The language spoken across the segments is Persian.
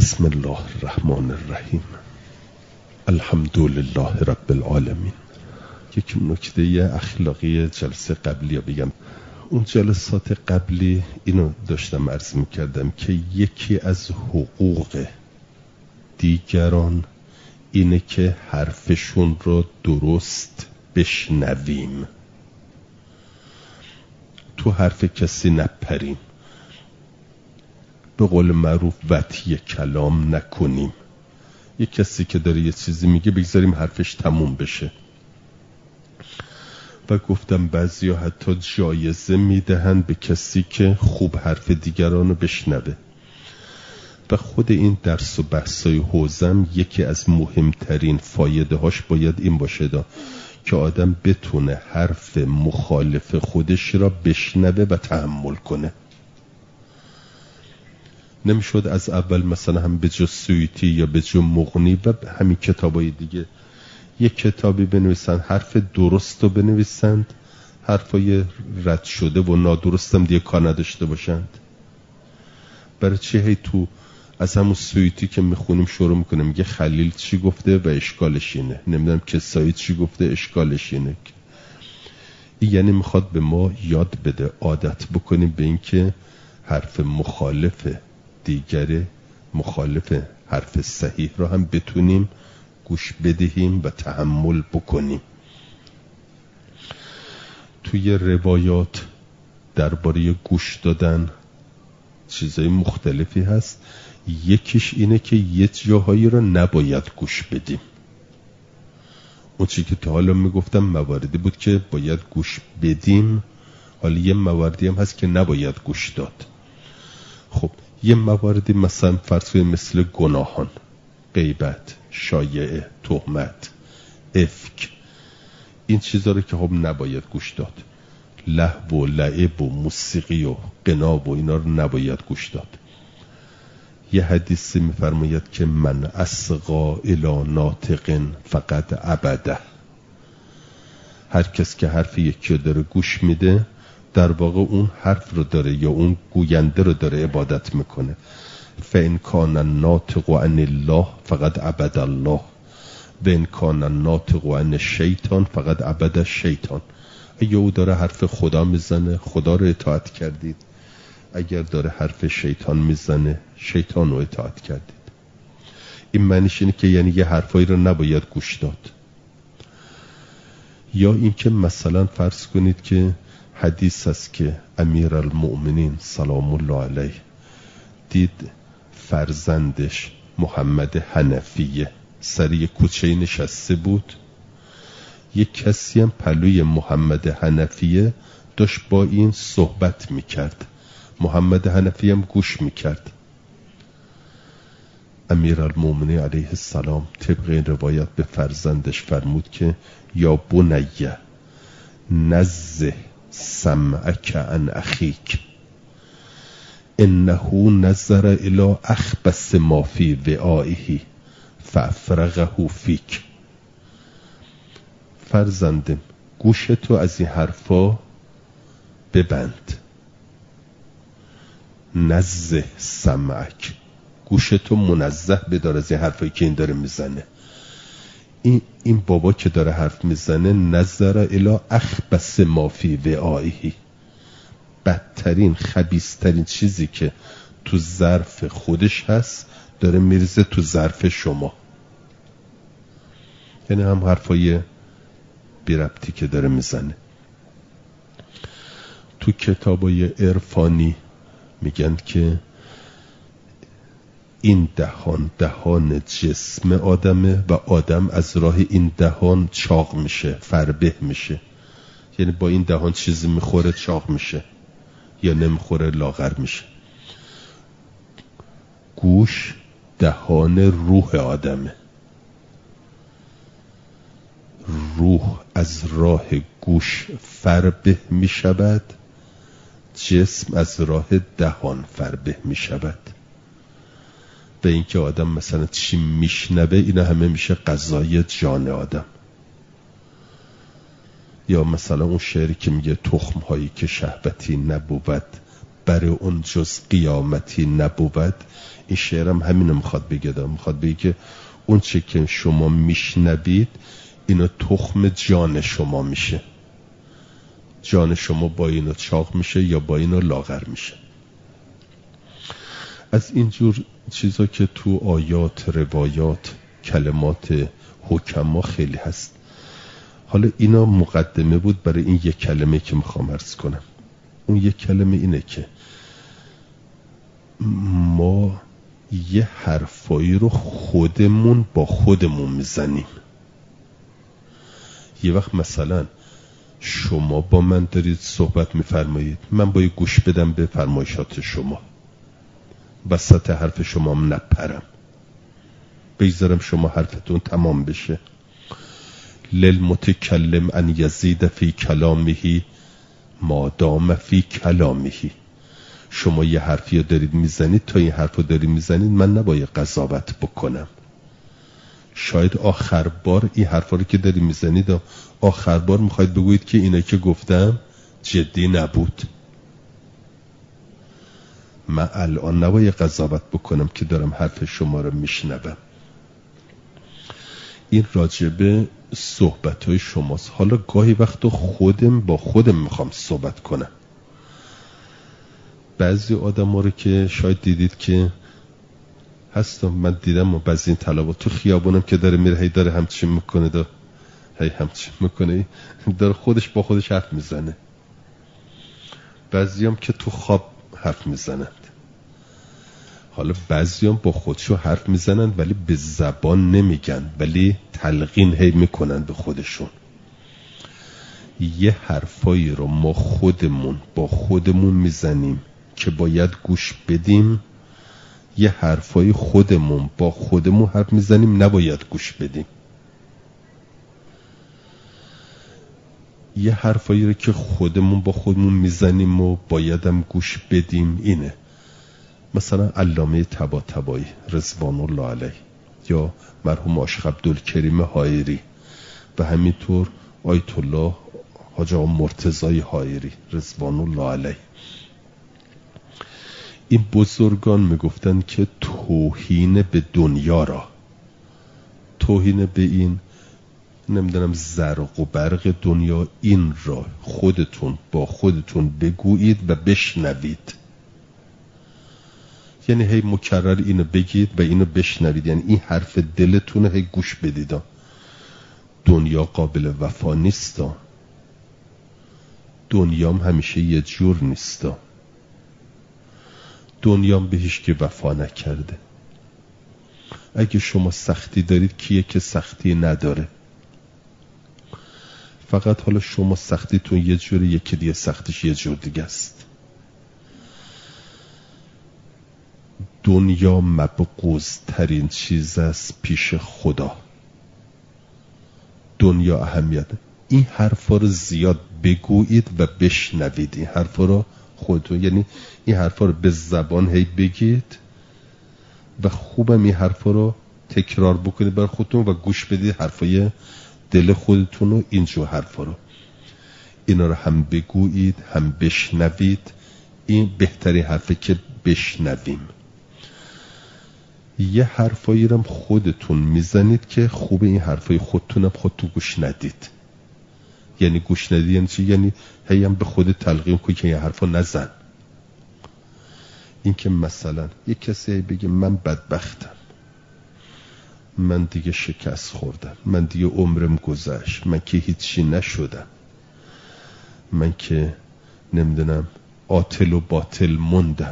بسم الله الرحمن الرحیم. الحمدلله رب العالمین. یک نکته اخلاقی جلسه قبلی رو بگم. اون جلسات قبلی اینو داشتم عرض میکردم که یکی از حقوق دیگران اینه که حرفشون رو درست بشنویم، تو حرف کسی نپریم، به قول معروف وطی کلام نکنیم. یک کسی که داره یه چیزی میگه بگذاریم حرفش تموم بشه. و گفتم بعضیا حتی جایزه میدهن به کسی که خوب حرف دیگران رو بشنوه. و خود این درس و بحثای حوزم یکی از مهمترین فایده هاش باید این باشه که آدم بتونه حرف مخالف خودش را بشنوه و تحمل کنه. نمیشد از اول مثلا هم به جو سویتی یا به جو مغنی و همین کتابای دیگه یک کتابی بنویسند، حرف درست رو بنویسند، حرفای رد شده و نادرست هم دیگه کار نداشته باشند. برای چی هی تو از همون سویتی که میخونیم شروع میکنه میگه خلیل چی گفته و اشکالش اینه، نمیدونم کسایی چی گفته اشکالش اینه. یعنی میخواد به ما یاد بده عادت بکنیم به این که حرف مخالف دیگره، مخالف حرف صحیح رو هم بتونیم گوش بدهیم و تحمل بکنیم. توی روایات درباره گوش دادن چیزای مختلفی هست. یکیش اینه که یه جاهایی رو نباید گوش بدیم. اون چی که تا حالا میگفتم مواردی بود که باید گوش بدیم، حالا یه مواردی هم هست که نباید گوش داد. خب یه مواردی مثلا فرض کنید مثل گناهان، غیبت، شایعه، تهمت، افک، این چیزا رو که خب نباید گوش داد. لهو و لعب و موسیقی و غنا و اینا رو نباید گوش داد. یه حدیثی میفرماید که من اصغا الی ناطق فقط عبده. هر کس که حرف یکی رو داره گوش میده در واقع اون حرف رو داره یا اون گوینده رو داره عبادت میکنه. فإن کان الناطق عن الله فقط عبد الله و ان کان الناطق عن الشیطان فقط عبد الشیطان. اگه او داره حرف خدا میزنه خدا رو اطاعت کردید، اگر داره حرف شیطان میزنه شیطان رو اطاعت کردید. این معنیش اینه که یعنی یه حرفایی رو نباید گوش داد. یا اینکه مثلا فرض کنید که حدیث است که امیرالمؤمنین سلام الله علیه دید فرزندش محمد حنفیه سر یک کوچه نشسته بود. یک کسی هم پلوی محمد حنفیه داشت با این صحبت میکرد، محمد حنفیه هم گوش میکرد. امیرالمؤمنین علیه السلام طبق این روایت به فرزندش فرمود که یا بنیه نزه سمعک عن اخیک انه نظر الی اخبث ما فی وعائه فافرغه فیک. فرزندم گوشتو از این حرفا ببند. نزه سمعک، گوشتو منزه بدار از این حرفایی که این داره میزنه. این بابا که داره حرف میزنه نظر الی اخبث ما فی وعائه، بدترین خبیثترین چیزی که تو ظرف خودش هست داره میریزه تو ظرف شما. یعنی هم حرفای بی ربطی که داره میزنه. تو کتابای عرفانی میگن که این دهان جسم آدمه و آدم از راه این دهان چاق میشه، فربه میشه. یعنی با این دهان چیزی میخوره چاق میشه یا نمیخوره لاغر میشه. گوش دهان روح آدمه. روح از راه گوش فربه میشود، جسم از راه دهان فربه میشود. به اینکه آدم مثلا چی میشنوه اینا همه میشه غذای جان آدم. یا مثلا اون شعری که میگه تخم هایی که شهوتی نبود بر اون جز قیامتی نبود. این شعرم همینو میخواد بگه، میخواد بگه که اون چه که شما میشنوید اینو تخم جان شما میشه، جان شما با اینو چاق میشه یا با اینو لاغر میشه. از اینجور چیزا که تو آیات، روایات، کلمات حکما خیلی هست. حالا اینا مقدمه بود برای این یک کلمه که میخوام عرض کنم. اون یک کلمه اینه که ما یه حرفایی رو خودمون با خودمون میزنیم. یه وقت مثلا شما با من دارید صحبت میفرمایید، من باید گوش بدم به فرمایشات شما، وسط حرف شما هم نپرم، بگذارم شما حرفتون تمام بشه. للمتکلم ان یزید فی کلامه ما دام فی کلامه. شما یه حرفی رو دارید میزنید، تا این حرف رو دارید میزنید من نباید قضاوت بکنم. شاید آخر بار این حرفا رو که دارید میزنید آخر بار میخواید بگویید که اینا که گفتم جدی نبود. من الان نباید قضاوت بکنم که دارم حرف شما رو میشنوم. این راجبه صحبت‌های شماست. حالا گاهی وقت خودم با خودم میخوام صحبت کنم. بعضی آدم‌ها رو که شاید دیدید که هستم، من دیدم و بعضی این طلبا تو خیابونم که داره میره هی داره همچین میکنه، هی همچین میکنه، داره خودش با خودش حرف میزنه. بعضی هم که تو خواب حرف میزنند. حالا بعضی هم با خودشو حرف میزنند ولی به زبان نمیگن، ولی تلقین هی میکنن به خودشون. یه حرفایی رو ما خودمون با خودمون میزنیم که باید گوش بدیم، یه حرفای خودمون با خودمون حرف میزنیم نباید گوش بدیم. یه حرفایی رو که خودمون با خودمون میزنیم و بایدم گوش بدیم اینه. مثلا علامه طباطبایی رضوان الله علیه یا مرحوم عاشق عبدالکریم حائری و همینطور آیت الله حاج آقا مرتضی حائری رضوان الله علیه، این بزرگان میگفتن که توهین به دنیا را، توهین به این نمیدونم زرق و برق دنیا، این را خودتون با خودتون بگویید و بشنوید. یعنی هی مکرر اینو بگید و اینو بشنوید، یعنی این حرف دلتون هی گوش بدید. دنیا قابل وفا نیست، دنیام همیشه یه جور نیست، دنیام به هیچ که وفا نکرده. اگه شما سختی دارید کیه که سختی نداره؟ فقط حالا شما سختیتون یه جوره، یکی دیگه سختیش یه جور دیگه است. دنیا مبغوض ترین چیز است پیش خدا. دنیا اهمیت. این حرفا رو زیاد بگویید و بشنوید. این حرفا رو خودتون، یعنی این حرفا رو به زبان هی بگید و خوبم این حرفا رو تکرار بکنید برای خودتون و گوش بدید حرفای دل خودتون و اینجور حرفا رو. اینا رو هم بگویید هم بشنوید. این بهترین حرفه که بشنویم. یه حرفایی رو هم خودتون میزنید که خوب این حرفای خودتونم خودتون گوش ندید. یعنی گوش ندید یعنی چی؟ یعنی هی هم به خود تلقین کنی که این حرفا نزن. این که مثلا یک کسی بگه من بدبختم، من دیگه شکست خوردم، من دیگه عمرم گذشت، من که هیچی نشدم، من که نمیدونم عاطل و باطل موندم.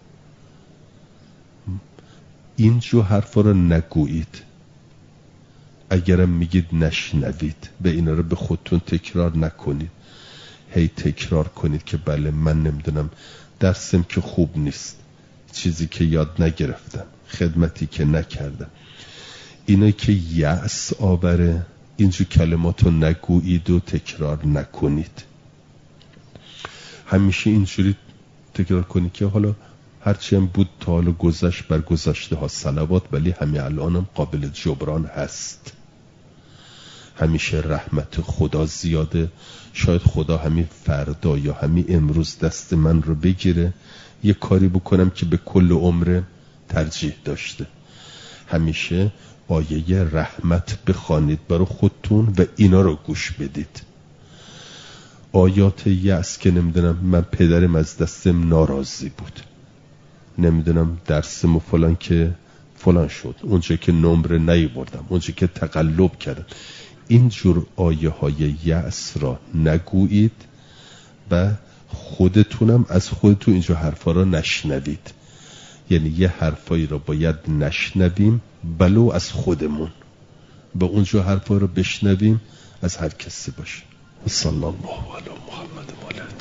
اینجور حرفا رو نگویید. اگرم میگید نشنوید و اینا رو به خودتون تکرار نکنید. هی تکرار کنید که بله من نمیدونم درسم که خوب نیست، چیزی که یاد نگرفتم، خدمتی که نکردم، اینایی که یأس آوره، اینجور کلمات رو نگویید و تکرار نکنید. همیشه اینجوری تکرار کنید که حالا هرچی هم بود تا حالا گذشت بر گذشته ها صلوات، ولی همین الانم قابل جبران هست. همیشه رحمت خدا زیاده. شاید خدا همین فردا یا همین امروز دست من رو بگیره یه کاری بکنم که به کل عمر ترجیح داشته. همیشه آیه رحمت بخوانید برای خودتون و اینا رو گوش بدید. آیات یأس که نمیدونم من پدرم از دستم ناراضی بود، نمیدونم درسم و فلان که فلان شد، اونجا که نمره نیاوردم، اونجا که تقلب کردم، اینجور آیه های یأس را نگویید و خودتونم از خودتون اینجور حرفا را نشنوید. یعنی یه حرفایی را باید نشنویم بلو از خودمون، با اونجور حرفا را بشنویم از هر کسی باشه. صلی الله علی محمد و آله.